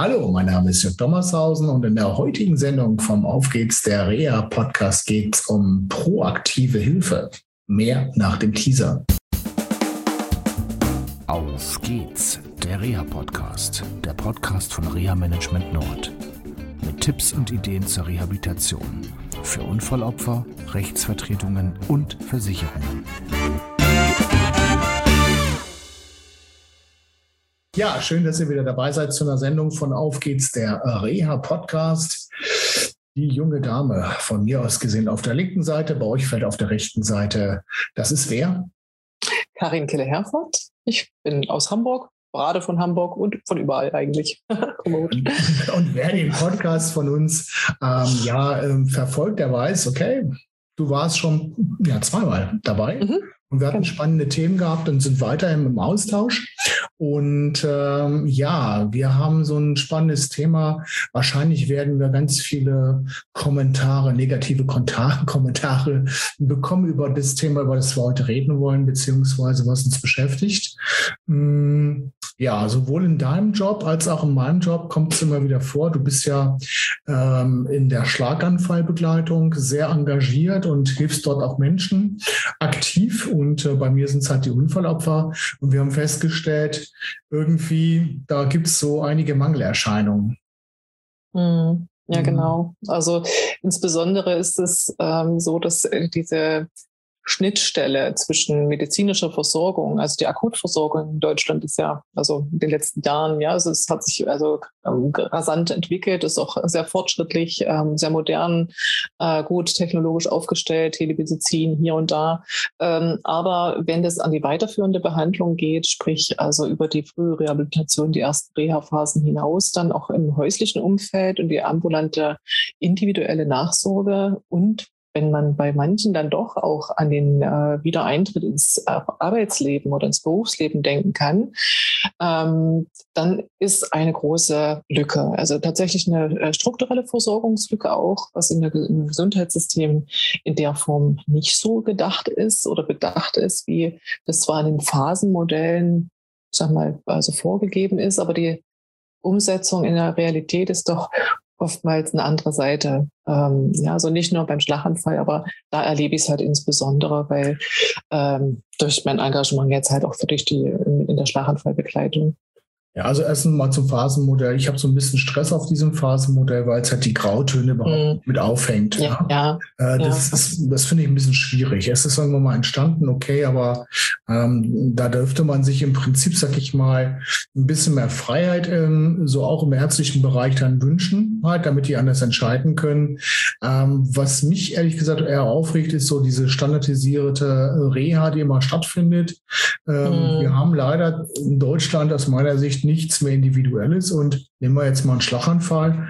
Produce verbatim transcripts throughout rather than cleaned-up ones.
Hallo, mein Name ist Jörg Dommershausen und in der heutigen Sendung vom Auf geht's, der Reha-Podcast, geht es um proaktive Hilfe. Mehr nach dem Teaser. Auf geht's, der Reha-Podcast, der Podcast von Reha Management Nord. Mit Tipps und Ideen zur Rehabilitation für Unfallopfer, Rechtsvertretungen und Versicherungen. Ja, schön, dass ihr wieder dabei seid zu einer Sendung von Auf geht's, der Reha-Podcast. Die junge Dame, von mir aus gesehen auf der linken Seite, bei euch fällt auf der rechten Seite. Das ist wer? Karin Keller-Herford. Ich bin aus Hamburg, Brade von Hamburg und von überall eigentlich. und, und wer den Podcast von uns ähm, ja ähm, verfolgt, der weiß, okay, du warst schon ja, zweimal dabei. Mhm. Und wir hatten spannende Themen gehabt und sind weiterhin im Austausch. Und ähm, ja, wir haben so ein spannendes Thema. Wahrscheinlich werden wir ganz viele Kommentare, negative Kommentare bekommen über das Thema, über das wir heute reden wollen, beziehungsweise was uns beschäftigt. Ja, sowohl in deinem Job als auch in meinem Job kommt es immer wieder vor. Du bist ja ähm, in der Schlaganfallbegleitung sehr engagiert und hilfst dort auch Menschen aktiv. Und äh, bei mir sind es halt die Unfallopfer. Und wir haben festgestellt, irgendwie, da gibt es so einige Mangelerscheinungen. Mhm. Ja, genau. Also insbesondere ist es ähm, so, dass äh, diese Schnittstelle zwischen medizinischer Versorgung, also die Akutversorgung in Deutschland ist ja, also in den letzten Jahren, ja, also es hat sich also ähm, rasant entwickelt, ist auch sehr fortschrittlich, ähm, sehr modern, äh, gut technologisch aufgestellt, Telemedizin hier und da. Ähm, aber wenn das an die weiterführende Behandlung geht, sprich also über die frühe Rehabilitation, die ersten Reha-Phasen hinaus, dann auch im häuslichen Umfeld und die ambulante individuelle Nachsorge und wenn man bei manchen dann doch auch an den äh, Wiedereintritt ins äh, Arbeitsleben oder ins Berufsleben denken kann, ähm, dann ist eine große Lücke. Also tatsächlich eine äh, strukturelle Versorgungslücke auch, was in der, im Gesundheitssystem in der Form nicht so gedacht ist oder bedacht ist, wie das zwar in den Phasenmodellen, sag mal, also vorgegeben ist, aber die Umsetzung in der Realität ist doch oftmals eine andere Seite. Ähm, ja, also nicht nur beim Schlaganfall, aber da erlebe ich es halt insbesondere, weil ähm, durch mein Engagement jetzt halt auch durch die in, in der Schlaganfallbegleitung. Ja, also erstens mal zum Phasenmodell. Ich habe so ein bisschen Stress auf diesem Phasenmodell, weil es halt die Grautöne überhaupt mm. mit aufhängt. Ja, ja. ja. Äh, das ja. ist, das finde ich ein bisschen schwierig. Es ist irgendwann mal entstanden, okay, aber ähm, da dürfte man sich im Prinzip, sag ich mal, ein bisschen mehr Freiheit, ähm, so auch im ärztlichen Bereich dann wünschen, halt, damit die anders entscheiden können. Ähm, was mich ehrlich gesagt eher aufregt, ist so diese standardisierte Reha, die immer stattfindet. Ähm, mm. Wir haben leider in Deutschland aus meiner Sicht nichts mehr Individuelles und nehmen wir jetzt mal einen Schlaganfall.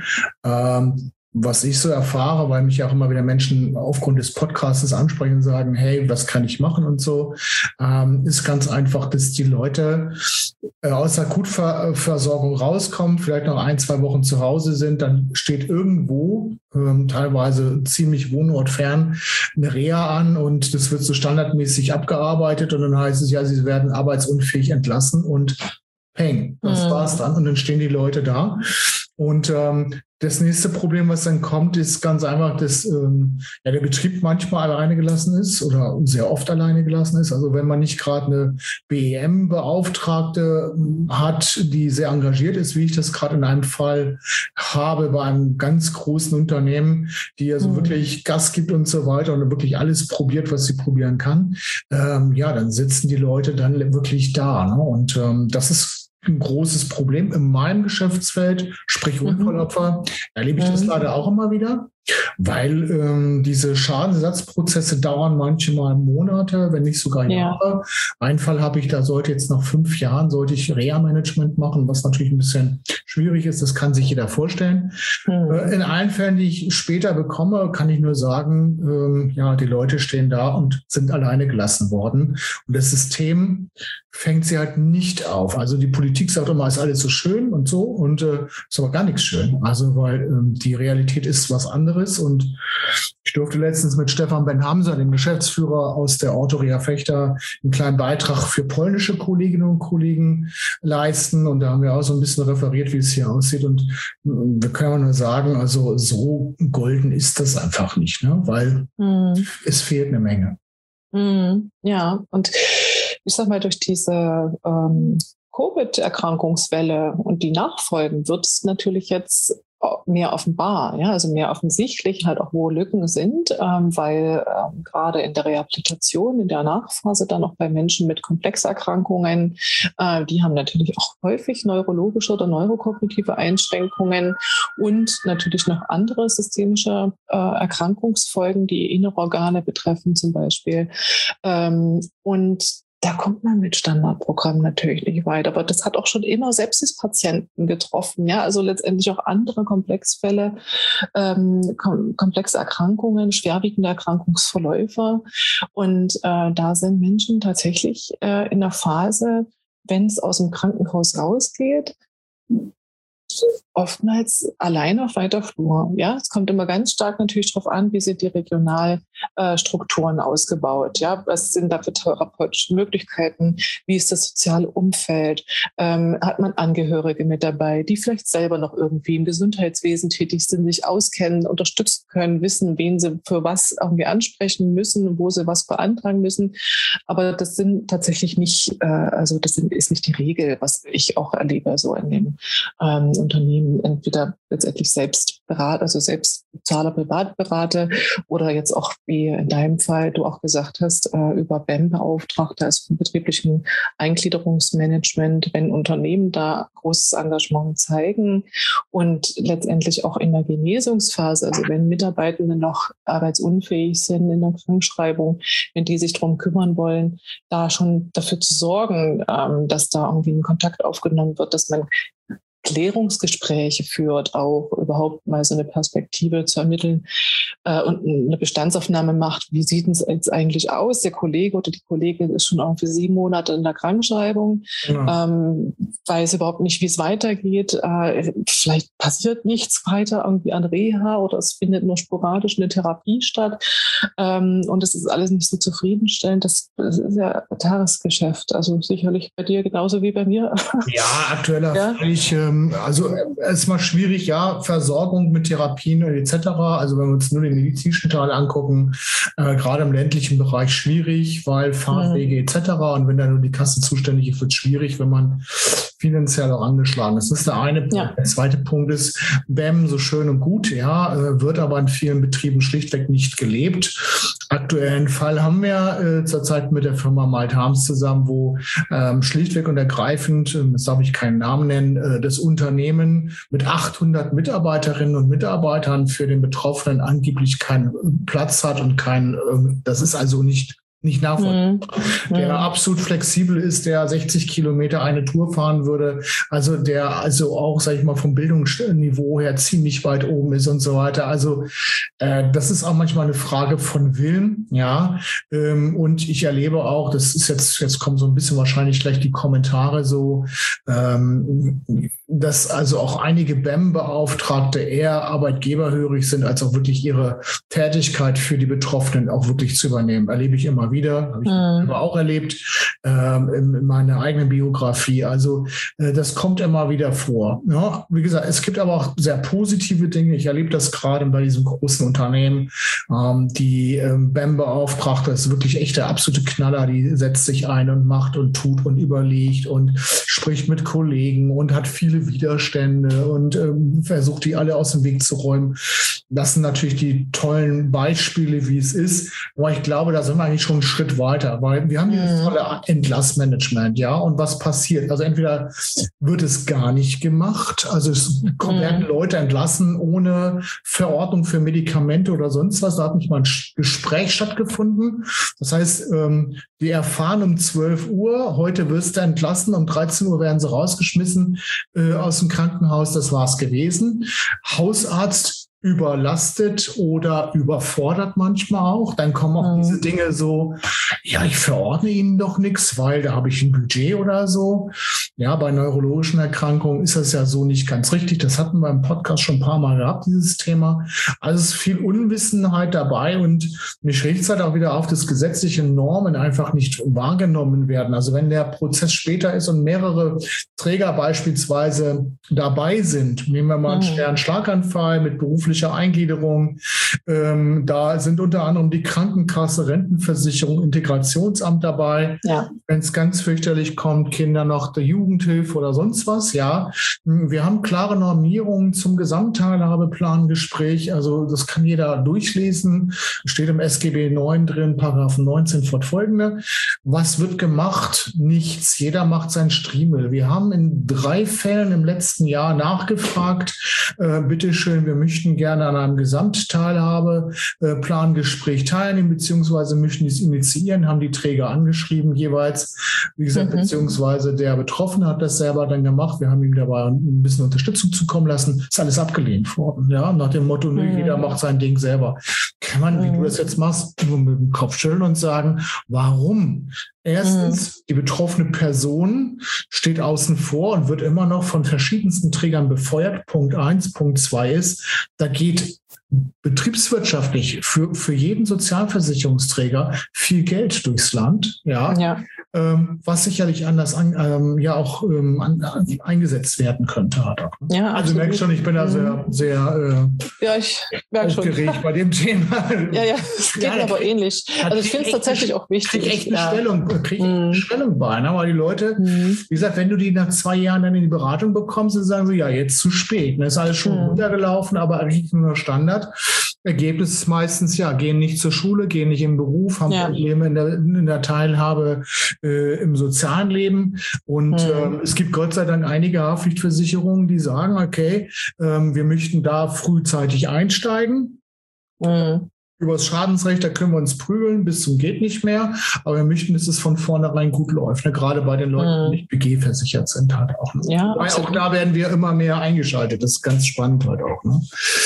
Ähm, was ich so erfahre, weil mich auch immer wieder Menschen aufgrund des Podcasts ansprechen und sagen, hey, was kann ich machen und so, ähm, ist ganz einfach, dass die Leute äh, aus der Akutversorgung rauskommen, vielleicht noch ein, zwei Wochen zu Hause sind, dann steht irgendwo, ähm, teilweise ziemlich wohnortfern, eine Reha an und das wird so standardmäßig abgearbeitet und dann heißt es ja, sie werden arbeitsunfähig entlassen und Peng, das mhm. war's dann. Und dann stehen die Leute da. Und ähm, das nächste Problem, was dann kommt, ist ganz einfach, dass ähm, ja, der Betrieb manchmal alleine gelassen ist oder sehr oft alleine gelassen ist. Also wenn man nicht gerade eine B E M-Beauftragte hat, die sehr engagiert ist, wie ich das gerade in einem Fall habe bei einem ganz großen Unternehmen, die also mhm. wirklich Gas gibt und so weiter und wirklich alles probiert, was sie probieren kann, ähm, ja, dann sitzen die Leute dann wirklich da. Ne? Und ähm, das ist ein großes Problem in meinem Geschäftsfeld, sprich Unfallopfer, erlebe ich das leider auch immer wieder, weil ähm, diese Schadensersatzprozesse dauern manchmal Monate, wenn nicht sogar Jahre. Ja. Ein Fall habe ich, da sollte jetzt nach fünf Jahren, sollte ich Reha-Management machen, was natürlich ein bisschen schwierig ist, das kann sich jeder vorstellen. Mhm. Äh, in allen Fällen, die ich später bekomme, kann ich nur sagen, ähm, ja, die Leute stehen da und sind alleine gelassen worden. Und das System fängt sie halt nicht auf. Also die Politik sagt immer, ist alles so schön und so und äh, ist aber gar nichts schön. Also weil ähm, die Realität ist was anderes. anderes. Und ich durfte letztens mit Stefan Ben-Hamser, dem Geschäftsführer aus der Autoreha Vechta, einen kleinen Beitrag für polnische Kolleginnen und Kollegen leisten. Und da haben wir auch so ein bisschen referiert, wie es hier aussieht. Und wir können nur sagen, also so golden ist das einfach nicht, ne? Weil mhm. es fehlt eine Menge. Mhm. Ja, und ich sag mal, durch diese ähm, Covid-Erkrankungswelle und die Nachfolgen wird es natürlich jetzt mehr offenbar, ja, also mehr offensichtlich halt auch, wo Lücken sind, ähm, weil ähm, gerade in der Rehabilitation, in der Nachphase dann auch bei Menschen mit Komplexerkrankungen, äh, die haben natürlich auch häufig neurologische oder neurokognitive Einschränkungen und natürlich noch andere systemische äh, Erkrankungsfolgen, die innere Organe betreffen zum Beispiel. Ähm, und Da kommt man mit Standardprogrammen natürlich nicht weit. Aber das hat auch schon immer Sepsispatienten getroffen. Ja, also letztendlich auch andere Komplexfälle, ähm, kom- komplexe Erkrankungen, schwerwiegende Erkrankungsverläufe. Und äh, da sind Menschen tatsächlich äh, in der Phase, wenn es aus dem Krankenhaus rausgeht, oftmals allein auf weiter Flur. Ja, es kommt immer ganz stark natürlich darauf an, wie sind die Regionalstrukturen äh, ausgebaut. Ja, was sind da für therapeutische Möglichkeiten? Wie ist das soziale Umfeld? Ähm, hat man Angehörige mit dabei, die vielleicht selber noch irgendwie im Gesundheitswesen tätig sind, sich auskennen, unterstützen können, wissen, wen sie für was irgendwie ansprechen müssen, wo sie was beantragen müssen. Aber das sind tatsächlich nicht, äh, also das sind, ist nicht die Regel, was ich auch erlebe so in den ähm, Unternehmen, entweder letztendlich selbst beraten, also selbst Zahler Privatberater oder jetzt auch, wie in deinem Fall du auch gesagt hast, über B E M-Beauftragte, also vom betrieblichen Eingliederungsmanagement, wenn Unternehmen da großes Engagement zeigen und letztendlich auch in der Genesungsphase, also wenn Mitarbeitende noch arbeitsunfähig sind in der Krankschreibung, wenn die sich darum kümmern wollen, da schon dafür zu sorgen, dass da irgendwie ein Kontakt aufgenommen wird, dass man Klärungsgespräche führt, auch überhaupt mal so eine Perspektive zu ermitteln äh, und eine Bestandsaufnahme macht. Wie sieht es jetzt eigentlich aus? Der Kollege oder die Kollegin ist schon irgendwie sieben Monate in der Krankschreibung, ja. ähm, weiß überhaupt nicht, wie es weitergeht. Äh, vielleicht passiert nichts weiter irgendwie an Reha oder es findet nur sporadisch eine Therapie statt. Ähm, und es ist alles nicht so zufriedenstellend. Das, das ist ja Tagesgeschäft. Also sicherlich bei dir genauso wie bei mir. Ja, aktuell ja. Ich, also erstmal schwierig, ja, Versorgung mit Therapien et cetera. Also wenn wir uns nur den medizinischen Teil angucken, äh, gerade im ländlichen Bereich schwierig, weil Fahrtwege mhm. et cetera. Und wenn da nur die Kasse zuständig ist, wird es schwierig, wenn man finanziell auch angeschlagen ist. Das ist der eine Punkt. Ja. Der zweite Punkt ist, B E M, so schön und gut, ja, wird aber in vielen Betrieben schlichtweg nicht gelebt. Aktuellen Fall haben wir äh, zurzeit mit der Firma Malt Harms zusammen, wo ähm, schlichtweg und ergreifend, äh, das darf ich keinen Namen nennen, äh, das Unternehmen mit achthundert Mitarbeiterinnen und Mitarbeitern für den Betroffenen angeblich keinen Platz hat und kein, äh, das ist also nicht nicht nachvollziehbar. Mhm. Der absolut flexibel ist, der sechzig Kilometer eine Tour fahren würde, also der also auch, sag ich mal, vom Bildungsniveau her ziemlich weit oben ist und so weiter. Also äh, das ist auch manchmal eine Frage von Willen, ja. Ähm, und ich erlebe auch, das ist jetzt, jetzt kommen so ein bisschen wahrscheinlich gleich die Kommentare so, ähm, dass also auch einige B E M-Beauftragte eher arbeitgeberhörig sind, als auch wirklich ihre Tätigkeit für die Betroffenen auch wirklich zu übernehmen. Erlebe ich immer wieder, habe ich mhm. aber auch erlebt ähm, in, in meiner eigenen Biografie. Also äh, das kommt immer wieder vor. Ja, wie gesagt, es gibt aber auch sehr positive Dinge. Ich erlebe das gerade bei diesen großen Unternehmen. Ähm, die ähm, B E M-Beauftragte ist wirklich echt der absolute Knaller. Die setzt sich ein und macht und tut und überlegt und spricht mit Kollegen und hat viele Widerstände und ähm, versucht, die alle aus dem Weg zu räumen. Das sind natürlich die tollen Beispiele, wie es ist. Aber ich glaube, da sind wir eigentlich schon einen Schritt weiter, weil wir haben mhm. dieses tolle Entlassmanagement, ja, und was passiert? Also entweder wird es gar nicht gemacht, also es werden mhm. Leute entlassen ohne Verordnung für Medikamente oder sonst was. Da hat nicht mal ein Gespräch stattgefunden. Das heißt, ähm, wir erfahren um zwölf Uhr, heute wirst du entlassen, um dreizehn Uhr werden sie rausgeschmissen äh, aus dem Krankenhaus, das war's gewesen. Hausarzt überlastet oder überfordert manchmal auch. Dann kommen auch mhm. diese Dinge so, ja, ich verordne Ihnen doch nichts, weil da habe ich ein Budget oder so. Ja, bei neurologischen Erkrankungen ist das ja so nicht ganz richtig. Das hatten wir im Podcast schon ein paar Mal gehabt, dieses Thema. Also es ist viel Unwissenheit dabei und mich regt es halt auch wieder auf, dass gesetzliche Normen einfach nicht wahrgenommen werden. Also wenn der Prozess später ist und mehrere Träger beispielsweise dabei sind, nehmen wir mal einen mhm. schweren Schlaganfall mit beruflicher Eingliederung, ähm, da sind unter anderem die Krankenkasse, Rentenversicherung, Integrationsamt dabei. Ja. Wenn es ganz fürchterlich kommt, Kinder noch der Jugendhilfe oder sonst was, ja. Wir haben klare Normierungen zum Gesamtteilhabeplan-Gespräch, also das kann jeder durchlesen, steht im S G B neun drin, Paragraph neunzehn fortfolgende. Was wird gemacht? Nichts. Jeder macht sein Striemel. Wir haben in drei Fällen im letzten Jahr nachgefragt, äh, bitteschön, wir möchten gerne an einem Gesamtteilhabeplangespräch teilnehmen, beziehungsweise möchten dies initiieren, haben die Träger angeschrieben jeweils. Wie gesagt, mhm. beziehungsweise der Betroffene hat das selber dann gemacht. Wir haben ihm dabei ein bisschen Unterstützung zukommen lassen. Ist alles abgelehnt worden. Ja, nach dem Motto, mhm. jeder macht sein Ding selber. Kann man, mhm. wie du das jetzt machst, nur mit dem Kopf schütteln und sagen, warum? Erstens, mhm. die betroffene Person steht außen vor und wird immer noch von verschiedensten Trägern befeuert. Punkt eins. Punkt zwei ist, da geht betriebswirtschaftlich für, für jeden Sozialversicherungsträger viel Geld durchs Land, ja, ja. Ähm, was sicherlich anders an, ähm, ja auch ähm, an, an, eingesetzt werden könnte. Hat auch, ne? Ja, also merkst schon, ich bin da sehr, sehr äh, ja, ich aufgeregt schon. Bei dem Thema. Ja, ja, es geht mir aber ähnlich. Also ich finde es tatsächlich auch wichtig. Krieg echt eine ja. Stellung, krieg ich eine Stellung bei, ne? Weil die Leute, mhm. wie gesagt, wenn du die nach zwei Jahren dann in die Beratung bekommst, dann sagen sie, ja, jetzt zu spät. Das ist alles schon mhm. runtergelaufen, aber eigentlich nur Standard. Ergebnis ist meistens, ja, gehen nicht zur Schule, gehen nicht im Beruf, haben ja. Probleme in der, in der Teilhabe äh, im sozialen Leben. Und mhm. ähm, es gibt Gott sei Dank einige Haftpflichtversicherungen, die sagen, okay, ähm, wir möchten da frühzeitig einsteigen. Mhm. Über das Schadensrecht, da können wir uns prügeln bis zum geht nicht mehr. Aber wir möchten, dass es von vornherein gut läuft. Ne? Gerade bei den Leuten, die nicht B G-versichert sind, halt auch. Ne? Ja, Weil auch da werden wir immer mehr eingeschaltet. Das ist ganz spannend halt auch. Ne?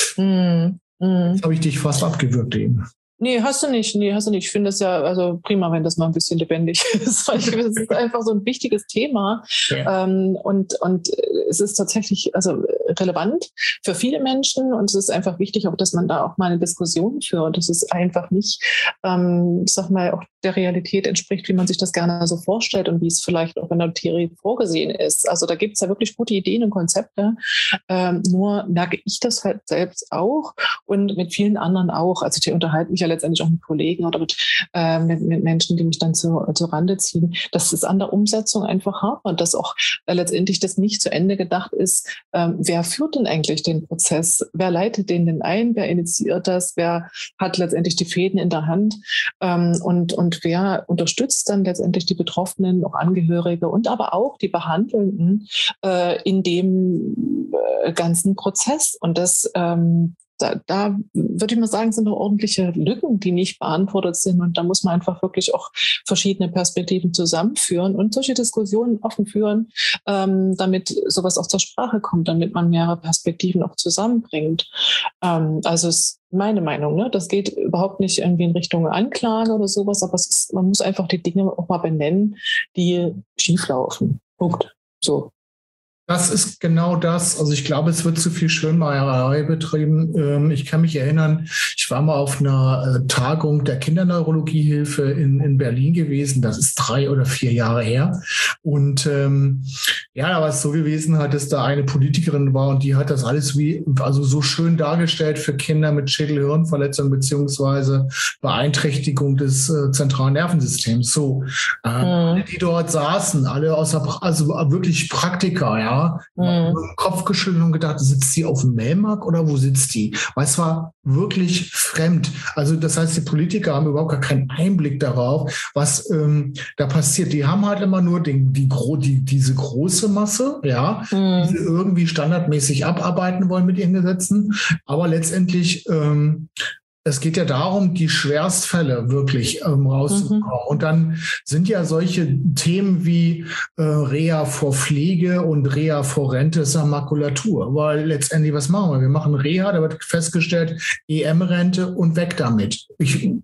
Mhm. Jetzt habe ich dich fast abgewürgt eben. Nee, hast du nicht. Nee, hast du nicht. Ich finde es ja also prima, wenn das mal ein bisschen lebendig ist, weil ich finde, es ist einfach so ein wichtiges Thema. Ja. Ähm, und, und es ist tatsächlich also relevant für viele Menschen und es ist einfach wichtig, auch, dass man da auch mal eine Diskussion führt. Das ist einfach nicht, ähm, ich sag mal, auch der Realität entspricht, wie man sich das gerne so vorstellt und wie es vielleicht auch in der Theorie vorgesehen ist. Also da gibt es ja wirklich gute Ideen und Konzepte. Ähm, nur merke ich das halt selbst auch und mit vielen anderen auch. Also ich unterhalte mich ja letztendlich auch mit Kollegen oder mit, äh, mit, mit Menschen, die mich dann zu, zu Rande ziehen, dass es an der Umsetzung einfach hart und dass auch äh, letztendlich das nicht zu Ende gedacht ist, ähm, wer führt denn eigentlich den Prozess? Wer leitet den denn ein? Wer initiiert das? Wer hat letztendlich die Fäden in der Hand? Ähm, und, und wer unterstützt dann letztendlich die Betroffenen, auch Angehörige und aber auch die Behandelnden äh, in dem äh, ganzen Prozess? Und das ähm, Da, da würde ich mal sagen, sind noch ordentliche Lücken, die nicht beantwortet sind. Und da muss man einfach wirklich auch verschiedene Perspektiven zusammenführen und solche Diskussionen offen führen, ähm, damit sowas auch zur Sprache kommt, damit man mehrere Perspektiven auch zusammenbringt. Ähm, also es ist meine Meinung, ne? Das geht überhaupt nicht irgendwie in Richtung Anklage oder sowas, aber es ist, man muss einfach die Dinge auch mal benennen, die schieflaufen. Punkt. So. Das ist genau das. Also ich glaube, es wird zu viel Schönmeierei betrieben. Ich kann mich erinnern, ich war mal auf einer Tagung der Kinderneurologiehilfe in, in Berlin gewesen. Das ist drei oder vier Jahre her. Und ähm, ja, da war es so gewesen, halt, dass da eine Politikerin war und die hat das alles wie also so schön dargestellt für Kinder mit Schädel-Hirnverletzung beziehungsweise Beeinträchtigung des äh, zentralen Nervensystems. So, äh, mhm. alle, die dort saßen, alle außer also wirklich Praktiker, ja. Mhm. Kopf geschüttelt und gedacht, sitzt die auf dem Melmark oder wo sitzt die? Weil es war wirklich fremd. Also das heißt, die Politiker haben überhaupt gar keinen Einblick darauf, was ähm, da passiert. Die haben halt immer nur den, die, die, diese große Masse, ja, mhm. die sie irgendwie standardmäßig abarbeiten wollen mit ihren Gesetzen. Aber letztendlich ähm, es geht ja darum, die Schwerstfälle wirklich ähm, rauszubekommen. Mhm. Und dann sind ja solche Themen wie äh, Reha vor Pflege und Reha vor Rente ist ja Makulatur. Weil letztendlich, was machen wir? Wir machen Reha, da wird festgestellt, E M-Rente und weg damit. Ich, mhm.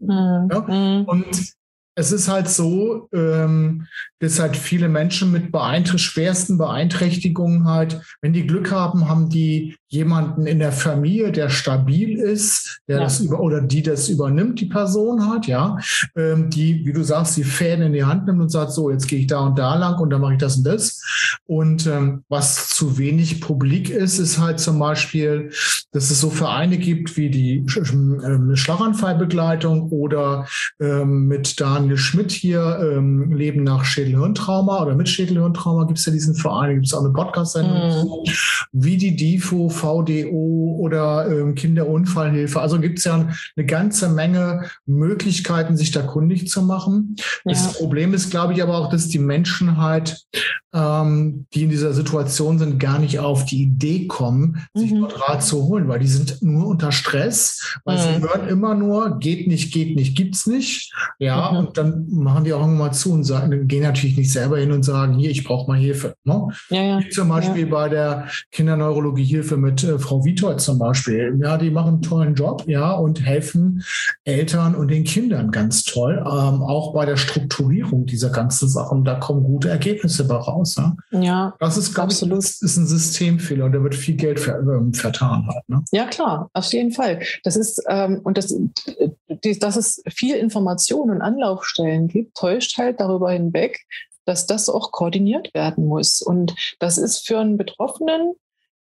ja? Und es ist halt so, ähm, dass halt viele Menschen mit beeinträcht- schwersten Beeinträchtigungen halt, wenn die Glück haben, haben die jemanden in der Familie, der stabil ist, der ja. das über oder die das übernimmt, die Person hat, ja, ähm, die, wie du sagst, die Fäden in die Hand nimmt und sagt, so, jetzt gehe ich da und da lang und dann mache ich das und das. Und ähm, was zu wenig publik ist, ist halt zum Beispiel, dass es so Vereine gibt wie die ähm, Schlaganfallbegleitung oder ähm, mit Daniel Schmidt hier, ähm, Leben nach Schädel-Hirntrauma oder mit Schädel-Hirntrauma gibt es ja diesen Verein, gibt es auch eine Podcast-Sendung, mhm. wie die D I F O, V D O oder ähm, Kinderunfallhilfe. Also gibt es ja eine ganze Menge Möglichkeiten, sich da kundig zu machen. Ja. Das Problem ist, glaube ich, aber auch, dass die Menschen halt, ähm, die in dieser Situation sind, gar nicht auf die Idee kommen, mhm. sich dort Rat zu holen, weil die sind nur unter Stress, weil mhm. sie hören immer nur, geht nicht, geht nicht, gibt's nicht. Ja, mhm. und dann machen die auch irgendwann mal zu und sagen, gehen natürlich nicht selber hin und sagen, hier, ich brauche mal Hilfe. Ne? Ja, ja. Wie zum Beispiel ja. bei der Kinderneurologie Hilfe mit äh, Frau Vitold zum Beispiel. Ja, die machen einen tollen Job, ja, und helfen Eltern und den Kindern ganz toll. Ähm, auch bei der Strukturierung dieser ganzen Sachen, da kommen gute Ergebnisse bei raus. Ne? Ja, das ist, glaube ich, ist, ist ein Systemfehler und da wird viel Geld ver, ähm, vertan halt. Ne? Ja, klar, auf jeden Fall. Das ist, ähm, und das, die, dass es viel Information und Anlaufstellen gibt, täuscht halt darüber hinweg, dass das auch koordiniert werden muss. Und das ist für einen Betroffenen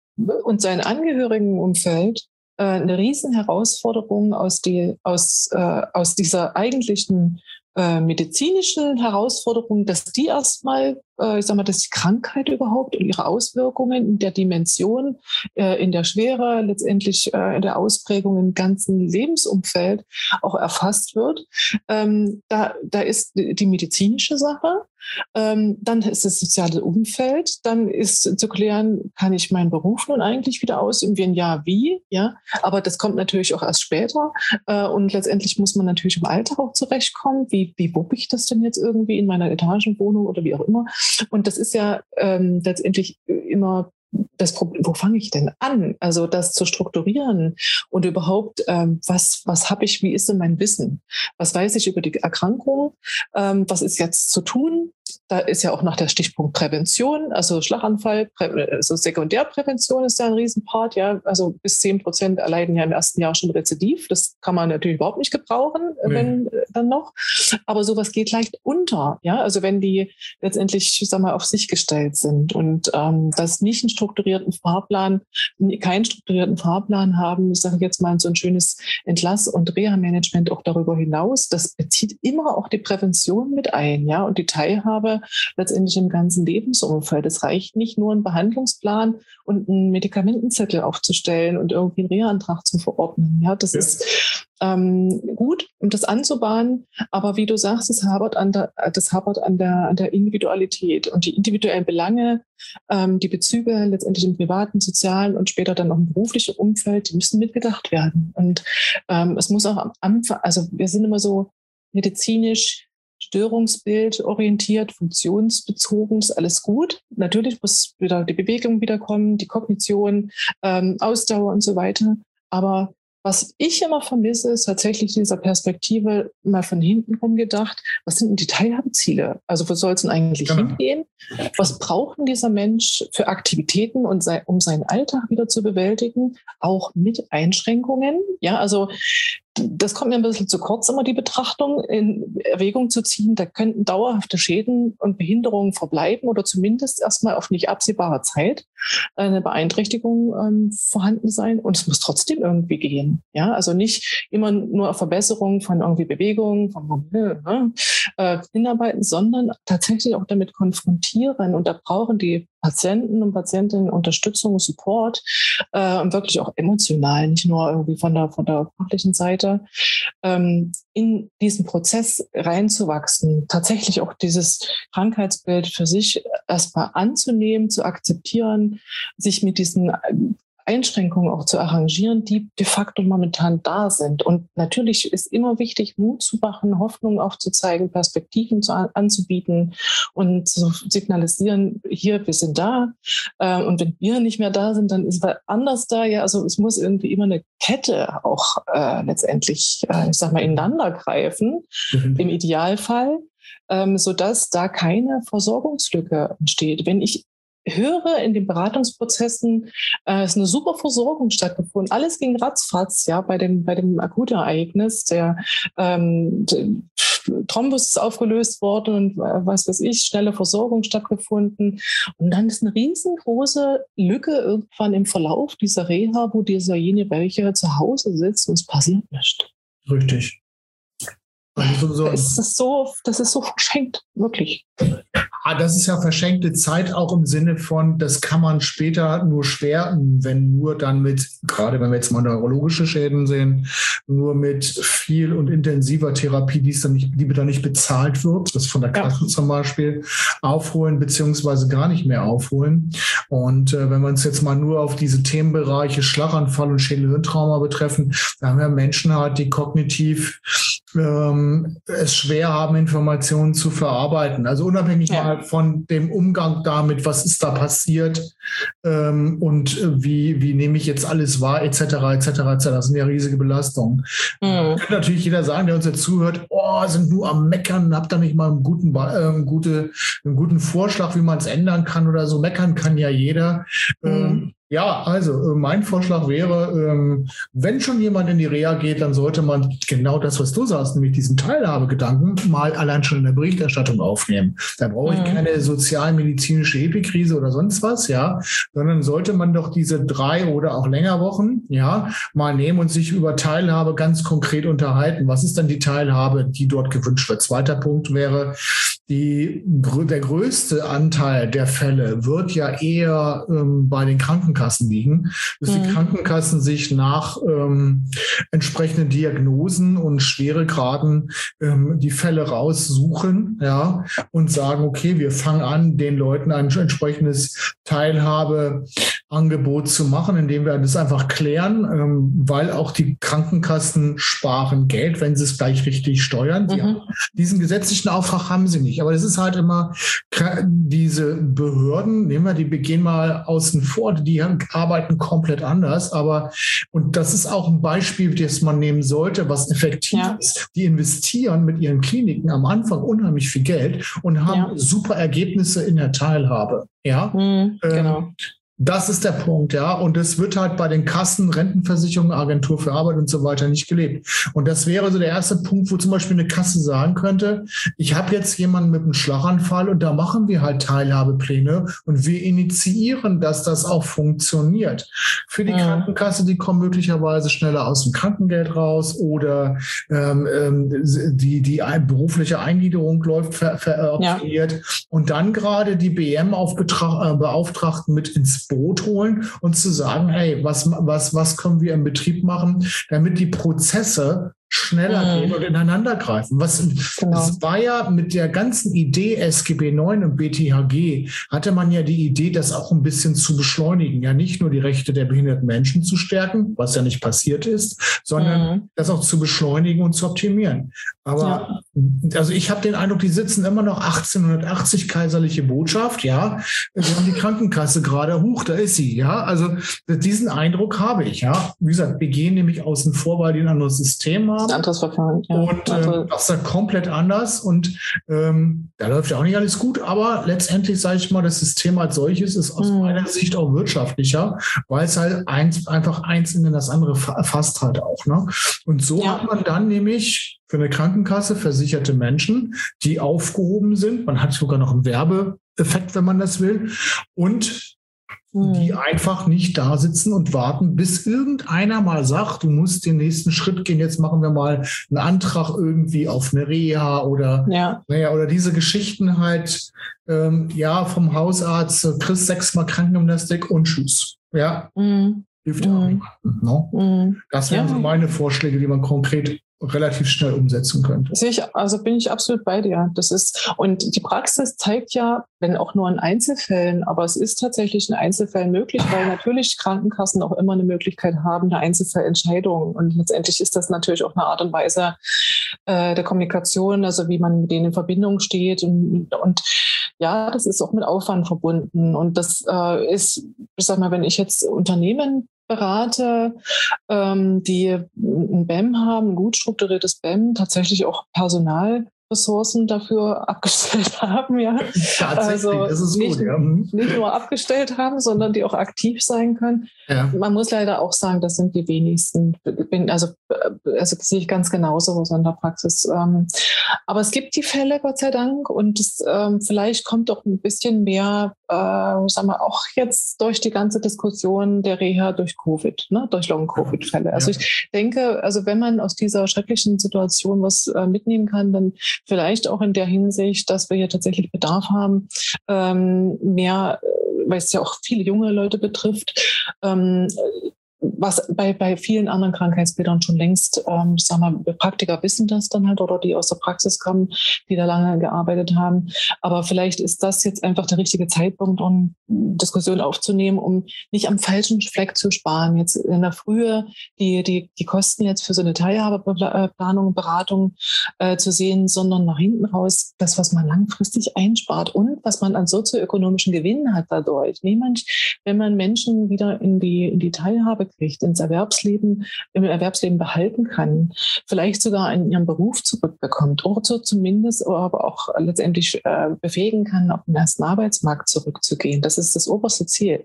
und sein Angehörigenumfeld äh, eine riesen Herausforderung aus, die, aus, äh, aus dieser eigentlichen äh, medizinischen Herausforderung, dass die erstmal, äh, ich sag mal, dass die Krankheit überhaupt und ihre Auswirkungen in der Dimension, äh, in der Schwere, letztendlich äh, in der Ausprägung im ganzen Lebensumfeld auch erfasst wird. Ähm, da, da ist die medizinische Sache. Ähm, dann ist das soziale Umfeld, dann ist zu klären, kann ich meinen Beruf nun eigentlich wieder ausüben? Ja, wie? Ja, aber das kommt natürlich auch erst später. Äh, und letztendlich muss man natürlich im Alltag auch zurechtkommen. Wie, wie wuppe ich das denn jetzt irgendwie in meiner Etagenwohnung oder wie auch immer? Und das ist ja ähm, letztendlich immer das Problem, wo fange ich denn an? Also das zu strukturieren und überhaupt, ähm, was, was habe ich, wie ist denn mein Wissen? Was weiß ich über die Erkrankung? Ähm, was ist jetzt zu tun? Da ist ja auch noch der Stichpunkt Prävention, also Schlaganfall, also Sekundärprävention ist ja ein Riesenpart, ja, also bis zehn Prozent erleiden ja im ersten Jahr schon Rezidiv. Das kann man natürlich überhaupt nicht gebrauchen, nee. wenn äh, dann noch. Aber sowas geht leicht unter, ja, also wenn die letztendlich, ich sag mal, auf sich gestellt sind und ähm, das nicht einen strukturierten Fahrplan, keinen strukturierten Fahrplan haben, ich sage jetzt mal so ein schönes Entlass- und Reha-Management auch darüber hinaus, das bezieht immer auch die Prävention mit ein, ja, und die Teilhabe letztendlich im ganzen Lebensumfeld. Es reicht nicht nur, einen Behandlungsplan und einen Medikamentenzettel aufzustellen und irgendwie einen Reha-Antrag zu verordnen. Ja, das ja. ist ähm, gut, um das anzubahnen, aber wie du sagst, es hapert an der, das hapert an der, an der Individualität und die individuellen Belange, ähm, die Bezüge letztendlich im privaten, sozialen und später dann auch im beruflichen Umfeld, die müssen mitgedacht werden. Und ähm, es muss auch am Anfang, also wir sind immer so medizinisch Störungsbild orientiert, funktionsbezogen, ist alles gut. Natürlich muss wieder die Bewegung wiederkommen, die Kognition, ähm, Ausdauer und so weiter. Aber was ich immer vermisse, ist tatsächlich dieser Perspektive mal von hinten rum gedacht, was sind denn die Teilhabeziele? Also wo soll es denn eigentlich genau. hingehen? Was braucht denn dieser Mensch für Aktivitäten, und sei, um seinen Alltag wieder zu bewältigen, auch mit Einschränkungen? Ja, also das kommt mir ein bisschen zu kurz, immer die Betrachtung in Erwägung zu ziehen. Da könnten dauerhafte Schäden und Behinderungen verbleiben oder zumindest erstmal auf nicht absehbare Zeit eine Beeinträchtigung ähm, vorhanden sein. Und es muss trotzdem irgendwie gehen. Ja, also nicht immer nur auf Verbesserung von irgendwie Bewegung, von Mobil, ne, äh, hinarbeiten, sondern tatsächlich auch damit konfrontieren. Und da brauchen die Patienten und Patientinnen Unterstützung, Support äh, und wirklich auch emotional, nicht nur irgendwie von der von der fachlichen Seite, ähm, in diesen Prozess reinzuwachsen, tatsächlich auch dieses Krankheitsbild für sich erstmal anzunehmen, zu akzeptieren, sich mit diesen Einschränkungen auch zu arrangieren, die de facto momentan da sind. Und natürlich ist immer wichtig, Mut zu machen, Hoffnung aufzuzeigen, Perspektiven zu, anzubieten und zu signalisieren, hier, wir sind da. Äh, und wenn wir nicht mehr da sind, dann ist wer anders da. Ja, also es muss irgendwie immer eine Kette auch äh, letztendlich, äh, ich sag mal, ineinander greifen, mhm. im Idealfall, ähm, sodass da keine Versorgungslücke entsteht. Wenn ich höre, in den Beratungsprozessen äh, ist eine super Versorgung stattgefunden. Alles ging ratzfatz, ja, bei dem, bei dem Akutereignis. Der, ähm, der Thrombus ist aufgelöst worden und äh, was weiß ich, schnelle Versorgung stattgefunden. Und dann ist eine riesengroße Lücke irgendwann im Verlauf dieser Reha, wo dieserjenige welche zu Hause sitzt und es passiert nichts. Richtig. Also so, das ist so, das ist so verschenkt, wirklich. Ah, das ist ja verschenkte Zeit auch im Sinne von, das kann man später nur schwer, wenn nur dann mit, gerade wenn wir jetzt mal neurologische Schäden sehen, nur mit viel und intensiver Therapie, die es dann nicht, die dann nicht bezahlt wird, das von der Kasse ja. zum Beispiel, aufholen beziehungsweise gar nicht mehr aufholen. Und äh, wenn wir uns jetzt mal nur auf diese Themenbereiche Schlaganfall und Schädel-Hirntrauma betreffen, da haben wir Menschen halt, die kognitiv ähm, es schwer haben, Informationen zu verarbeiten. Also unabhängig ja. mal von dem Umgang damit, was ist da passiert ähm, und wie, wie nehme ich jetzt alles wahr, et cetera, et cetera, et cetera. Das sind ja riesige Belastungen. Mhm. Könnte natürlich jeder sagen, der uns jetzt zuhört, oh, sind nur am Meckern, habt da nicht mal einen guten, äh, gute, einen guten Vorschlag, wie man es ändern kann oder so. Meckern kann ja jeder. Mhm. Ähm, Ja, also mein Vorschlag wäre, wenn schon jemand in die Reha geht, dann sollte man genau das, was du sagst, nämlich diesen Teilhabegedanken, mal allein schon in der Berichterstattung aufnehmen. Da brauche ich mhm. keine sozialmedizinische Epikrise oder sonst was, ja, sondern sollte man doch diese drei oder auch länger Wochen, ja, mal nehmen und sich über Teilhabe ganz konkret unterhalten. Was ist denn die Teilhabe, die dort gewünscht wird? Zweiter Punkt wäre, die, der größte Anteil der Fälle wird ja eher ähm, bei den Krankenkassen liegen, dass mhm. die Krankenkassen sich nach ähm, entsprechenden Diagnosen und Schweregraden ähm, die Fälle raussuchen, ja, und sagen, okay, wir fangen an, den Leuten ein entsprechendes Teilhabeangebot zu machen, indem wir das einfach klären, ähm, weil auch die Krankenkassen sparen Geld, wenn sie es gleich richtig steuern. Mhm. Ja, diesen gesetzlichen Auftrag haben sie nicht. Aber das ist halt immer diese Behörden, nehmen wir die, wir gehen mal außen vor, die arbeiten komplett anders. Aber, und das ist auch ein Beispiel, das man nehmen sollte, was effektiv ja. ist. Die investieren mit ihren Kliniken am Anfang unheimlich viel Geld und haben ja. super Ergebnisse in der Teilhabe. Ja, mhm, genau. Ähm, Das ist der Punkt, ja. Und das wird halt bei den Kassen, Rentenversicherungen, Agentur für Arbeit und so weiter nicht gelebt. Und das wäre so der erste Punkt, wo zum Beispiel eine Kasse sagen könnte, ich habe jetzt jemanden mit einem Schlaganfall und da machen wir halt Teilhabepläne und wir initiieren, dass das auch funktioniert. Für die ja. Krankenkasse, die kommen möglicherweise schneller aus dem Krankengeld raus oder ähm, die, die berufliche Eingliederung läuft ver, ver, ja. und dann gerade die B M-Beauftragten mit ins Boot holen und zu sagen, hey, was, was, was können wir im Betrieb machen, damit die Prozesse schneller mhm. gehen und ineinander greifen. Was, genau. Das war ja mit der ganzen Idee S G B neun und B T H G, hatte man ja die Idee, das auch ein bisschen zu beschleunigen. Ja, nicht nur die Rechte der behinderten Menschen zu stärken, was ja nicht passiert ist, sondern mhm. das auch zu beschleunigen und zu optimieren. Aber ja. also ich habe den Eindruck, die sitzen immer noch achtzehnhundertachtzig kaiserliche Botschaft, ja. Wir haben die Krankenkasse gerade, huch, da ist sie, ja. Also diesen Eindruck habe ich, ja. Wie gesagt, wir gehen nämlich außen vor, weil die ein anderes System haben. Ein anderes Verfahren, ja. Und ähm, das ist ja komplett anders und ähm, da läuft ja auch nicht alles gut, aber letztendlich sage ich mal, das System als solches ist aus mhm. meiner Sicht auch wirtschaftlicher, weil es halt eins, einfach eins in das andere fasst halt auch. Ne? Und so ja. hat man dann nämlich für eine Krankenkasse versicherte Menschen, die aufgehoben sind. Man hat sogar noch einen Werbeeffekt, wenn man das will. Und die einfach nicht da sitzen und warten, bis irgendeiner mal sagt, du musst den nächsten Schritt gehen, jetzt machen wir mal einen Antrag irgendwie auf eine Reha oder, ja. naja, oder diese Geschichten halt, ähm, ja, vom Hausarzt, kriegst sechsmal Krankengymnastik und tschüss. Ja, mhm. hilft ja mhm. auch niemandem. No? Mhm. Das wären ja. so meine Vorschläge, die man konkret relativ schnell umsetzen könnte. Ich, also bin ich absolut bei dir. Das ist, und die Praxis zeigt ja, wenn auch nur in Einzelfällen, aber es ist tatsächlich in Einzelfällen möglich, weil natürlich Krankenkassen auch immer eine Möglichkeit haben, eine Einzelfallentscheidung. Und letztendlich ist das natürlich auch eine Art und Weise äh, der Kommunikation, also wie man mit denen in Verbindung steht. Und, und ja, das ist auch mit Aufwand verbunden. Und das äh, ist, ich sag mal, wenn ich jetzt Unternehmen berate, ähm, die ein B E M haben, ein gut strukturiertes B E M, tatsächlich auch Personalressourcen dafür abgestellt haben, ja. Also das ist nicht, gut, ja. nicht nur abgestellt haben, sondern die auch aktiv sein können. Ja. Man muss leider auch sagen, das sind die wenigsten. Also, also das sehe ich ganz genauso so in der Praxis. Aber es gibt die Fälle, Gott sei Dank, und es, vielleicht kommt auch ein bisschen mehr, äh, sagen wir, auch jetzt durch die ganze Diskussion der Reha durch Covid, ne, durch Long-Covid-Fälle. Also ja. Ich denke, also wenn man aus dieser schrecklichen Situation was äh, mitnehmen kann, dann vielleicht auch in der Hinsicht, dass wir hier tatsächlich Bedarf haben, ähm, mehr, weil es ja auch viele junge Leute betrifft, ähm, was bei, bei vielen anderen Krankheitsbildern schon längst, ähm, ich sag mal, Praktiker wissen das dann halt oder die aus der Praxis kommen, die da lange gearbeitet haben. Aber vielleicht ist das jetzt einfach der richtige Zeitpunkt, um Diskussionen aufzunehmen, um nicht am falschen Fleck zu sparen. Jetzt in der Frühe die, die, die Kosten jetzt für so eine Teilhabeplanung, Beratung äh, zu sehen, sondern nach hinten raus das, was man langfristig einspart und was man an sozioökonomischen Gewinnen hat dadurch. Wie man, wenn man Menschen wieder in die, in die Teilhabe kriegt, ins Erwerbsleben, im Erwerbsleben behalten kann, vielleicht sogar in ihren Beruf zurückbekommt oder so zumindest, aber auch letztendlich äh, befähigen kann, auf den ersten Arbeitsmarkt zurückzugehen. Das ist das oberste Ziel.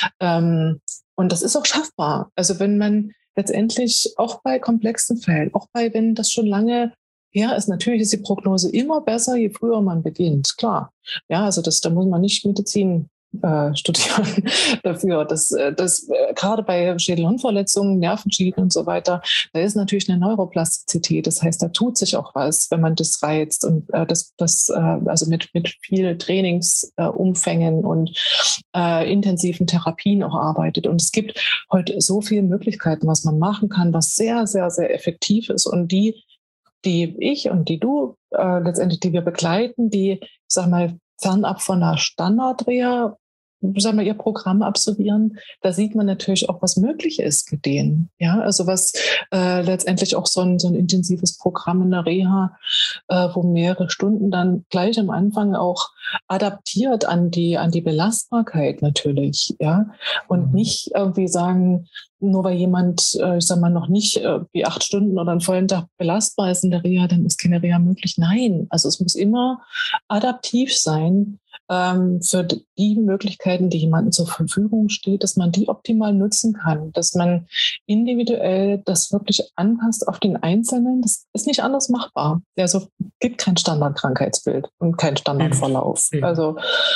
Ähm, und das ist auch schaffbar. Also wenn man letztendlich auch bei komplexen Fällen, auch bei, wenn das schon lange her ist, natürlich ist die Prognose immer besser, je früher man beginnt, klar. Ja, also das, da muss man nicht Medizin Äh, studieren dafür, dass, dass äh, gerade bei Schädelhirnverletzungen, Nervenschäden und so weiter, da ist natürlich eine Neuroplastizität. Das heißt, da tut sich auch was, wenn man das reizt und äh, das, das äh, also mit mit viel Trainingsumfängen äh, und äh, intensiven Therapien auch arbeitet. Und es gibt heute so viele Möglichkeiten, was man machen kann, was sehr, sehr, sehr effektiv ist und die, die ich und die du äh, letztendlich, die wir begleiten, die, ich sag mal, fernab von einer Standardreha, sagen wir, ihr Programm absolvieren, da sieht man natürlich auch, was möglich ist mit denen. Ja, also was äh, letztendlich auch so ein, so ein intensives Programm in der Reha, äh, wo mehrere Stunden dann gleich am Anfang auch adaptiert an die, an die Belastbarkeit natürlich, ja, und mhm. nicht irgendwie sagen, nur weil jemand, äh, ich sag mal, noch nicht äh, wie acht Stunden oder einen vollen Tag belastbar ist in der Reha, dann ist keine Reha möglich. Nein, also es muss immer adaptiv sein ähm, für die Möglichkeiten, die jemandem zur Verfügung steht, dass man die optimal nutzen kann, dass man individuell das wirklich anpasst auf den Einzelnen. Das ist nicht anders machbar. Also gibt kein Standardkrankheitsbild und kein Standardverlauf. Mhm. Also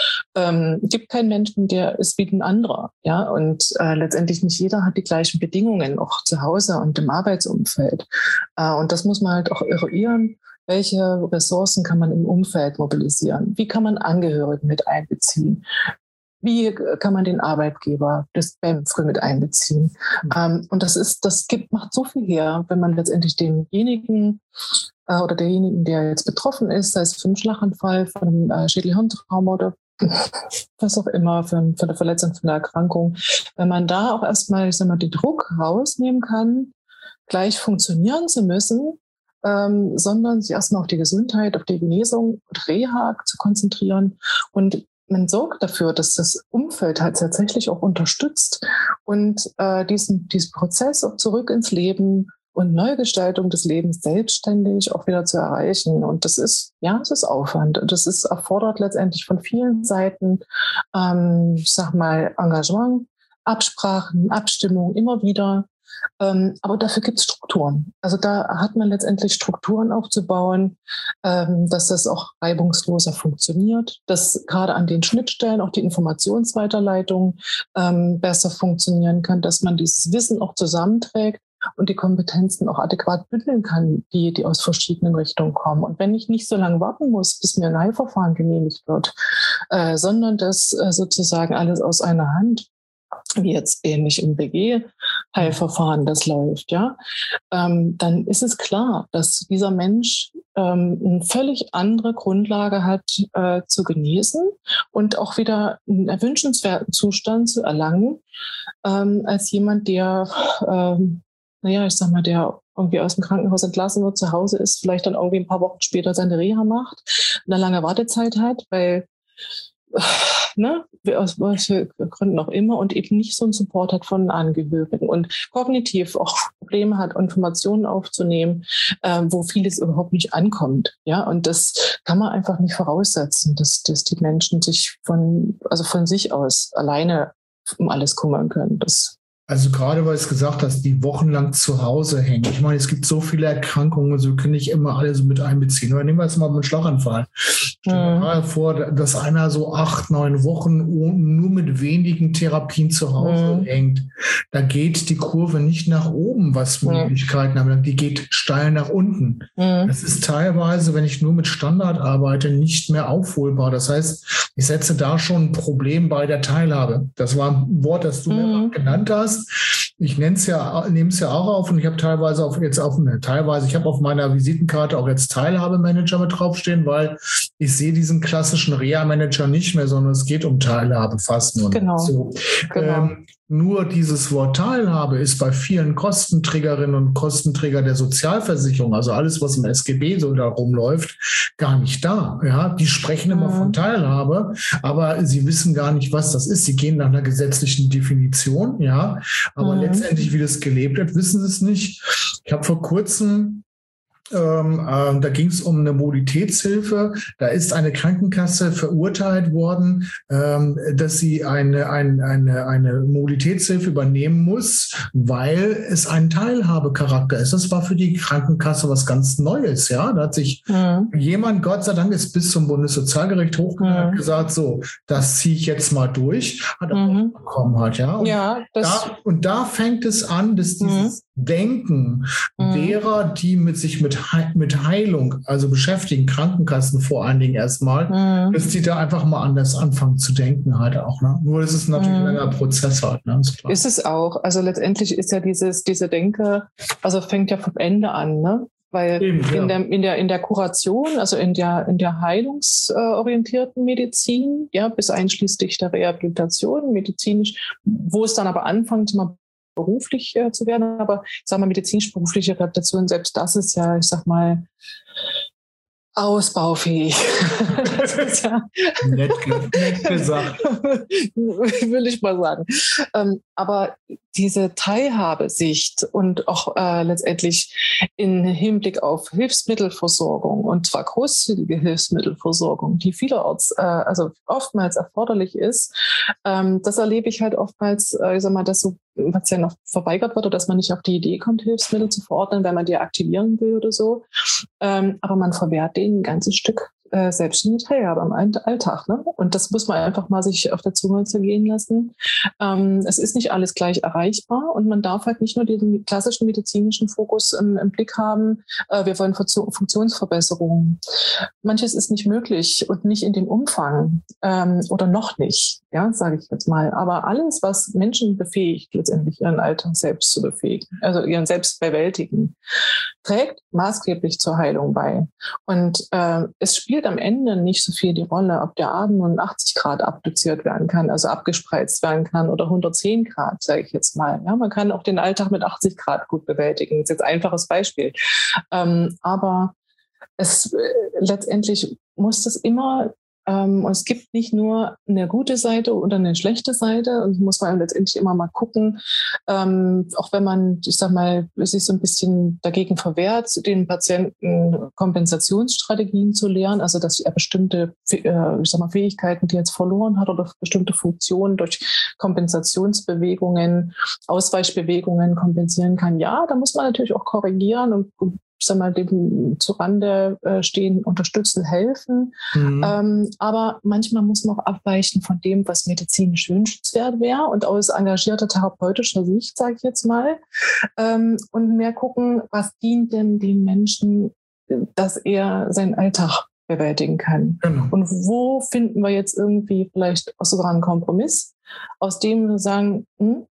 ähm, gibt keinen Menschen, der ist wie ein anderer. Ja, und äh, letztendlich nicht jeder hat die gleichen Bedingungen, auch zu Hause und im Arbeitsumfeld. Äh, und das muss man halt auch eruieren. Welche Ressourcen kann man im Umfeld mobilisieren? Wie kann man Angehörige mit einbeziehen? Wie kann man den Arbeitgeber, das B E M, früh mit einbeziehen? Mhm. Ähm, und das ist, das gibt, macht so viel her, wenn man letztendlich demjenigen äh, oder derjenigen, der jetzt betroffen ist, sei es für einen Schlaganfall, von einem äh, Schädel-Hirntrauma oder was auch immer, für, für eine Verletzung, für eine Erkrankung, wenn man da auch erstmal, ich sag mal, den Druck rausnehmen kann, gleich funktionieren zu müssen, ähm, sondern sich erstmal auf die Gesundheit, auf die Genesung und Reha zu konzentrieren. Und man sorgt dafür, dass das Umfeld halt tatsächlich auch unterstützt und äh, diesen, diesen Prozess auch zurück ins Leben und Neugestaltung des Lebens selbstständig auch wieder zu erreichen. Und das ist, ja, es ist Aufwand. Das ist erfordert letztendlich von vielen Seiten, ähm, ich sag mal, Engagement, Absprachen, Abstimmung immer wieder. Ähm, aber dafür gibt es Strukturen. Also da hat man letztendlich Strukturen aufzubauen, ähm, dass das auch reibungsloser funktioniert, dass gerade an den Schnittstellen auch die Informationsweiterleitung ähm, besser funktionieren kann, dass man dieses Wissen auch zusammenträgt und die Kompetenzen auch adäquat bündeln kann, die, die aus verschiedenen Richtungen kommen. Und wenn ich nicht so lange warten muss, bis mir ein Heilverfahren genehmigt wird, äh, sondern das äh, sozusagen alles aus einer Hand, wie jetzt ähnlich im B G, Heilverfahren das läuft, ja, ähm, dann ist es klar, dass dieser Mensch ähm, eine völlig andere Grundlage hat, äh, zu genießen und auch wieder einen erwünschenswerten Zustand zu erlangen, ähm, als jemand, der, ähm, naja, ich sag mal, der irgendwie aus dem Krankenhaus entlassen wird, zu Hause ist, vielleicht dann irgendwie ein paar Wochen später seine Reha macht, eine lange Wartezeit hat, weil Ne, aus welchen Gründen auch immer und eben nicht so einen Support hat von Angehörigen und kognitiv auch Probleme hat, Informationen aufzunehmen, äh, wo vieles überhaupt nicht ankommt. Ja, und das kann man einfach nicht voraussetzen, dass, dass die Menschen sich von, also von sich aus alleine um alles kümmern können. Das Also gerade weil es gesagt hast, die wochenlang zu Hause hängen. Ich meine, es gibt so viele Erkrankungen, so können nicht immer alle so mit einbeziehen. Oder nehmen wir jetzt mal einen Schlaganfall. Stell dir mal mhm. vor, dass einer so acht, neun Wochen nur mit wenigen Therapien zu Hause mhm. hängt. Da geht die Kurve nicht nach oben, was Möglichkeiten mhm. haben. Die geht steil nach unten. Mhm. Das ist teilweise, wenn ich nur mit Standard arbeite, nicht mehr aufholbar. Das heißt, ich setze da schon ein Problem bei der Teilhabe. Das war ein Wort, das du mhm. genannt hast. Ich nenne es ja, nehme es ja auch auf und ich habe teilweise auf jetzt auf ne, teilweise, ich habe auf meiner Visitenkarte auch jetzt Teilhabemanager mit draufstehen, weil ich sehe diesen klassischen Reha-Manager nicht mehr, sondern es geht um Teilhabe fast nur. Genau. So. genau. Ähm, Nur dieses Wort Teilhabe ist bei vielen Kostenträgerinnen und Kostenträger der Sozialversicherung, also alles, was im S G B so da rumläuft, gar nicht da. Ja, die sprechen immer mhm. von Teilhabe, aber sie wissen gar nicht, was das ist. Sie gehen nach einer gesetzlichen Definition, ja, aber mhm. letztendlich, wie das gelebt wird, wissen sie es nicht. Ich habe vor kurzem Ähm, äh, da ging es um eine Mobilitätshilfe. Da ist eine Krankenkasse verurteilt worden, ähm, dass sie eine, eine, eine, eine Mobilitätshilfe übernehmen muss, weil es ein Teilhabecharakter ist. Das war für die Krankenkasse was ganz Neues. Ja, da hat sich mhm. jemand, Gott sei Dank, ist bis zum Bundessozialgericht hochgegangen, mhm. hat gesagt, so, das ziehe ich jetzt mal durch, hat er mhm. bekommen hat. Ja, und, ja das da, und da fängt es an, dass dieses mhm. Denken mhm. derer, die mit sich mit, mit Heilung, also beschäftigen, Krankenkassen vor allen Dingen erstmal, mhm. dass die da einfach mal anders anfangen zu denken halt auch. Ne? Nur das ist natürlich mhm. ein langer Prozess halt. Ne? Ist, ist es auch. Also letztendlich ist ja dieses, diese Denke, also fängt ja vom Ende an, ne? Weil Eben, ja. in, der, in, der, in der Kuration, also in der, in der heilungsorientierten Medizin, ja, bis einschließlich der Rehabilitation, medizinisch, wo es dann aber anfängt, mal beruflich äh, zu werden, aber ich sag mal, medizinisch-berufliche Rehabilitation, selbst das ist ja, ich sag mal, ausbaufähig. Das ist ja nett, nett gesagt. Will ich mal sagen. Ähm, aber diese Teilhabesicht und auch äh, letztendlich in Hinblick auf Hilfsmittelversorgung und zwar großzügige Hilfsmittelversorgung, die vielerorts, äh, also oftmals erforderlich ist, ähm, das erlebe ich halt oftmals, äh, ich sag mal, dass so Patienten noch verweigert wird oder dass man nicht auf die Idee kommt, Hilfsmittel zu verordnen, wenn man die aktivieren will oder so. Ähm, aber man verwehrt denen ein ganzes Stück äh, selbstständige Teilhabe am Alltag. Ne? Und das muss man einfach mal sich auf der Zunge zergehen lassen. Ähm, es ist nicht alles gleich erreichbar und man darf halt nicht nur diesen klassischen medizinischen Fokus im, im Blick haben, äh, wir wollen Funktionsverbesserungen. Manches ist nicht möglich und nicht in dem Umfang ähm, oder noch nicht, ja, sage ich jetzt mal. Aber alles, was Menschen befähigt, letztendlich ihren Alltag selbst zu befähigen, also ihren selbst bewältigen, trägt maßgeblich zur Heilung bei. Und äh, es spielt am Ende nicht so viel die Rolle, ob der Atem nun achtzig Grad abduziert werden kann, also abgespreizt werden kann oder hundertzehn Grad, sage ich jetzt mal. Ja, man kann auch den Alltag mit achtzig Grad gut bewältigen. Das ist jetzt ein einfaches Beispiel. Ähm, aber es äh, letztendlich muss das immer Ähm, und es gibt nicht nur eine gute Seite oder eine schlechte Seite. Und muss man letztendlich immer mal gucken, ähm, auch wenn man, ich sag mal, sich so ein bisschen dagegen verwehrt, den Patienten Kompensationsstrategien zu lernen, also dass er bestimmte, äh, ich sag mal, Fähigkeiten, die er jetzt verloren hat oder bestimmte Funktionen durch Kompensationsbewegungen, Ausweichbewegungen kompensieren kann. Ja, da muss man natürlich auch korrigieren und ich sag mal, dem zu Rande äh, stehen, unterstützen, helfen. Mhm. Ähm, aber manchmal muss man auch abweichen von dem, was medizinisch wünschenswert wäre und aus engagierter therapeutischer Sicht, sage ich jetzt mal, ähm, und mehr gucken, was dient denn dem Menschen, dass er seinen Alltag bewältigen kann. Genau. Und wo finden wir jetzt irgendwie vielleicht auch sogar einen Kompromiss, aus dem wir sagen, hm,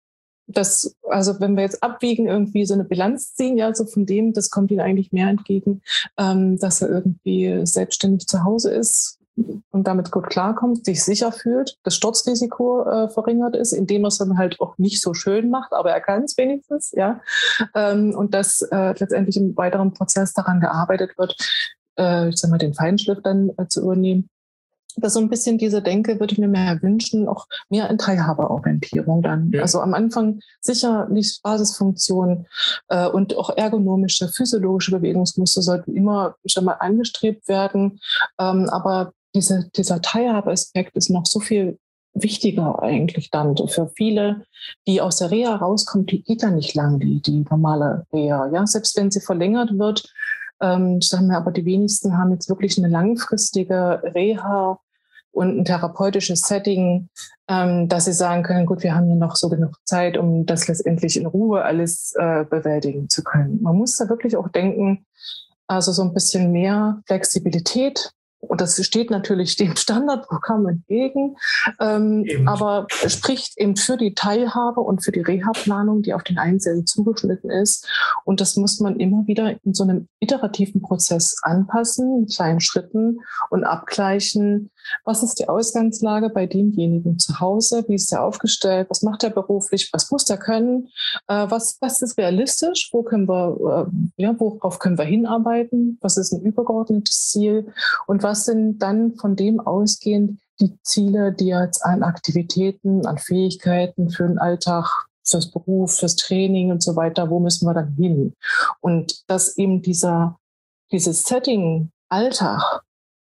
das, also wenn wir jetzt abwiegen, irgendwie so eine Bilanz ziehen, ja, so von dem, das kommt Ihnen eigentlich mehr entgegen, ähm, dass er irgendwie selbstständig zu Hause ist und damit gut klarkommt, sich sicher fühlt, das Sturzrisiko äh, verringert ist, indem er es dann halt auch nicht so schön macht, aber er kann es wenigstens, ja, ähm, und dass äh, letztendlich im weiteren Prozess daran gearbeitet wird, äh, ich sag mal, den Feinschliff dann äh, zu übernehmen. Das so ein bisschen diese Denke würde ich mir mehr wünschen, auch mehr in Teilhaberorientierung dann. Ja. Also am Anfang sicherlich Basisfunktionen äh, und auch ergonomische, physiologische Bewegungsmuster sollten immer schon mal angestrebt werden. Ähm, aber diese, dieser Teilhabeaspekt ist noch so viel wichtiger eigentlich dann für viele, die aus der Reha rauskommen, die geht ja nicht lang, die, die normale Reha. Ja? Selbst wenn sie verlängert wird, Ähm, sagen wir aber, die wenigsten haben jetzt wirklich eine langfristige Reha und ein therapeutisches Setting, ähm, dass sie sagen können, gut, wir haben hier noch so genug Zeit, um das letztendlich in Ruhe alles äh, bewältigen zu können. Man muss da wirklich auch denken, also so ein bisschen mehr Flexibilität. Und das steht natürlich dem Standardprogramm entgegen, ähm, aber spricht eben für die Teilhabe und für die Reha-Planung, die auf den Einzelnen zugeschnitten ist. Und das muss man immer wieder in so einem iterativen Prozess anpassen, mit kleinen Schritten und abgleichen. Was ist die Ausgangslage bei demjenigen zu Hause? Wie ist er aufgestellt? Was macht er beruflich? Was muss er können? Äh, was, was ist realistisch? Wo können wir, äh, ja, worauf können wir hinarbeiten? Was ist ein übergeordnetes Ziel? Und was sind dann von dem ausgehend die Ziele, die jetzt an Aktivitäten, an Fähigkeiten für den Alltag, fürs Beruf, fürs Training und so weiter, wo müssen wir dann hin? Und dass eben dieser, dieses Setting, Alltag,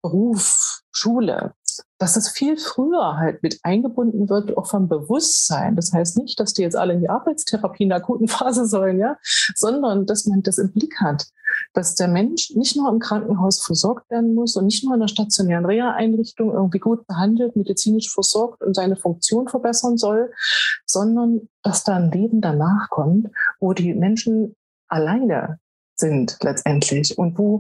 Beruf, Schule, dass es viel früher halt mit eingebunden wird, auch vom Bewusstsein. Das heißt nicht, dass die jetzt alle in die Arbeitstherapie in der akuten Phase sollen, ja, sondern dass man das im Blick hat, dass der Mensch nicht nur im Krankenhaus versorgt werden muss und nicht nur in der stationären Reha-Einrichtung irgendwie gut behandelt, medizinisch versorgt und seine Funktion verbessern soll, sondern dass da ein Leben danach kommt, wo die Menschen alleine sind letztendlich und wo,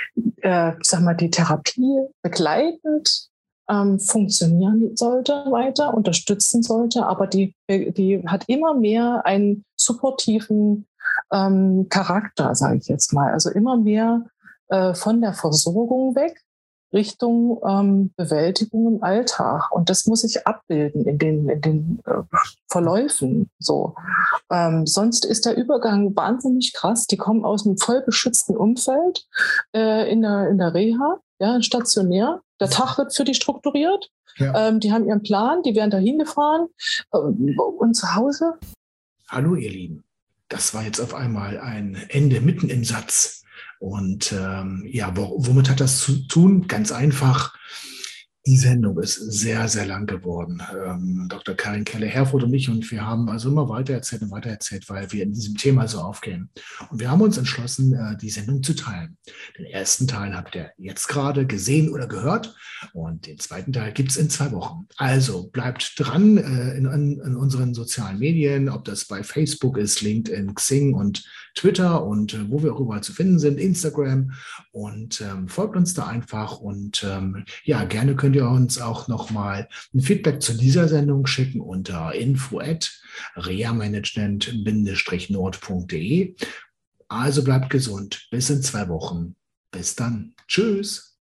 äh, sag mal, die Therapie begleitend ähm, funktionieren sollte, weiter unterstützen sollte, aber die, die hat immer mehr einen supportiven ähm, Charakter, sage ich jetzt mal. Also immer mehr äh, von der Versorgung weg Richtung ähm, Bewältigung im Alltag. Und das muss ich abbilden in den, in den äh, Verläufen. So. Ähm, sonst ist der Übergang wahnsinnig krass. Die kommen aus einem voll beschützten Umfeld äh, in, der, in der Reha, ja, stationär. Der Tag wird für die strukturiert. Ja. Ähm, die haben ihren Plan, die werden dahin gefahren. Äh, und zu Hause? Hallo ihr Lieben. Das war jetzt auf einmal ein Ende mitten im Satz. Und ähm, ja, womit hat das zu tun? Ganz einfach. Die Sendung ist sehr, sehr lang geworden. Ähm, Doktor Karin Keller-Herfurth und ich, und wir haben also immer weiter erzählt und weiter erzählt, weil wir in diesem Thema so aufgehen. Und wir haben uns entschlossen, äh, die Sendung zu teilen. Den ersten Teil habt ihr jetzt gerade gesehen oder gehört und den zweiten Teil gibt es in zwei Wochen. Also bleibt dran äh, in, in, in unseren sozialen Medien, ob das bei Facebook ist, LinkedIn, Xing und Twitter und äh, wo wir auch überall zu finden sind, Instagram, und ähm, folgt uns da einfach und ähm, ja, gerne könnt ihr uns auch nochmal ein Feedback zu dieser Sendung schicken unter info at rehamanagement nord punkt de. Also bleibt gesund, bis in zwei Wochen. Bis dann. Tschüss.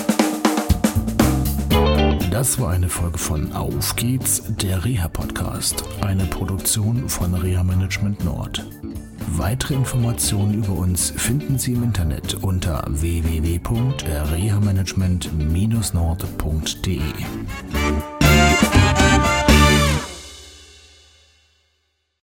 Das war eine Folge von Auf geht's, der Reha-Podcast, eine Produktion von Reha Management Nord. Weitere Informationen über uns finden Sie im Internet unter w w w punkt rehamanagement nord punkt de.